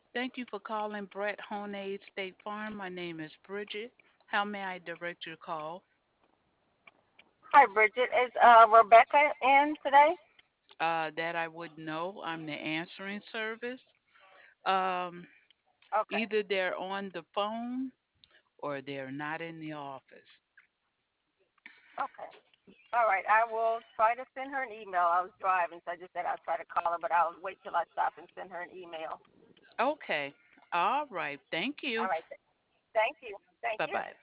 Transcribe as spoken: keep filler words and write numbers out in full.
Thank you for calling Brett Honade State Farm. My name is Bridget. How may I direct your call? Hi, Bridget. Is uh, Rebecca in today? Uh, that I would know. I'm the answering service. Um, Okay. Either they're on the phone or they're not in the office. Okay. All right. I will try to send her an email. I was driving, so I just said I'll try to call her, but I'll wait till I stop and send her an email. Okay. All right. Thank All you. right. Thank you. Thank Bye you. bye.